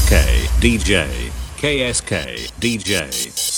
KSK DJ KSK DJ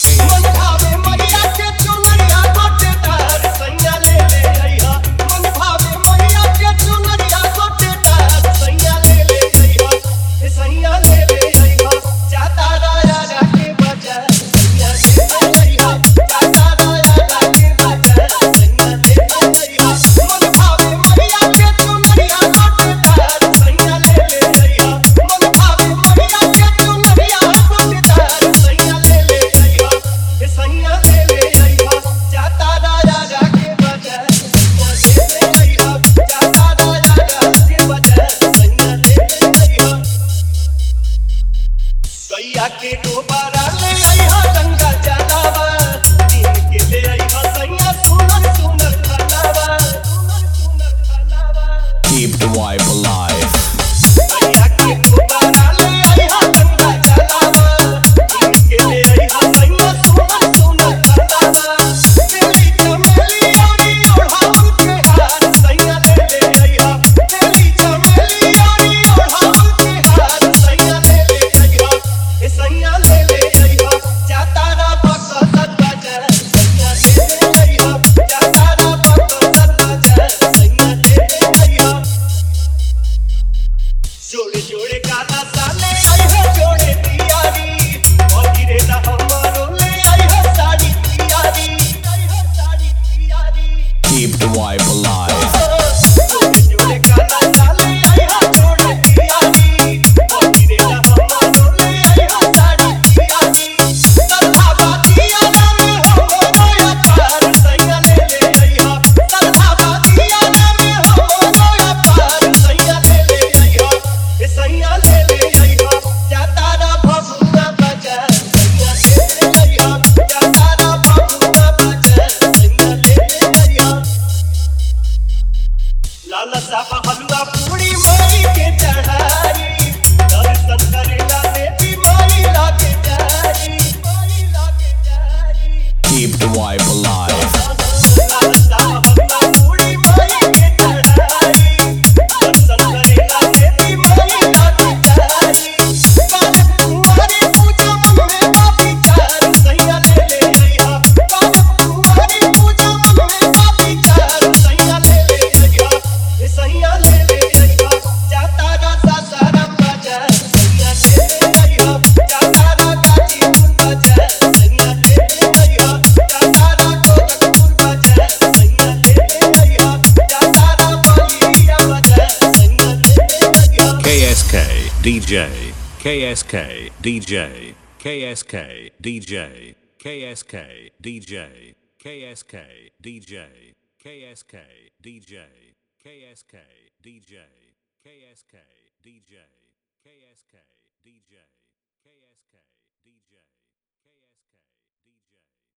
के दोबारा ले आई हा गंगा जलावा दिन के ले आई हा सैया सुनर सुनर खानावा Keep the wife alive. सैया के दोबारा ले आई हा गंगा जलावा दिन के ले आई हा सैया सुनर सुनर खानावा बेली चमेली औरी ओढ़ाउन के हार सैया ले आई हा बेली चमेली औरी ओढ़ाउन के हार सैया ले आई हा ए सैया ले आई हा जाता रा बकसत बाजा सैया ले आई हा जाता रा बकसत बाजा सैया ले आई हा जोड़े जोड़े काला साले आई है जोड़े तियारी और गिरे ना हमारो ले आई है साड़ी तियारी Keep the wife alive. जोड़े जोड़े काला साले आई है जोड़े तियारी और गिरे ना हमारो ले आई है साड़ी तियारी तरहा बातिया ना में हमारो या पार सैया ले आई हा तरहा बातिया ना में हमारो या पार सैया ले आई हा ए सैया ले आई हा जाता रा भभुआ बजा सैया ले आई हा जाता रा भभुआ बजा सैया ले आई हा लाला साहब हलवा पूरी माई के चढ़ाई दर्शन करेला देवी माई लागे जारी Keep the wife alive. लाला साहब हलवा पूरी माई के चढ़ाई दर्शन करेला देवी माई लागे जारी काले कुंवारी पूजा मन में बा विचार सैया ले आई हा काले कुंवारी पूजा मन में बा विचार सैया ले आई हा ए सैया ले आई हा जाता रा सासाराम बाजा सैया ले आई हा जाता रा गाजीपुर बाजा सैया ले आई हा जाता रा गोरखपुर बाजा सैया ले आई हा जाता रा बलिया बाजा सैया ले आई हा KSK DJ KSK DJ KSK DJ KSK DJ KSK DJ KSK DJ KSK DJ KSK DJ KSK DJ KSK DJ